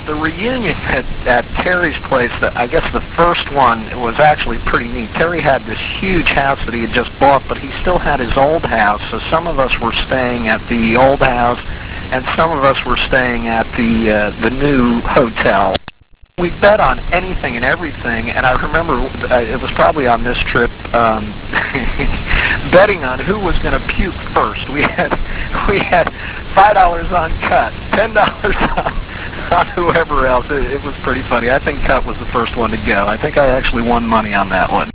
the reunion at Terry's place, I guess the first one was actually pretty neat. Terry had this huge house that he had just bought, but he still had his old house. So some of us were staying at the old house, and some of us were staying at the new hotel. We bet on anything and everything, and I remember it was probably on this trip betting on who was going to puke first. We had $5 on Cut, $10 on whoever else. It was pretty funny. I think Cut was the first one to go. I think I actually won money on that one.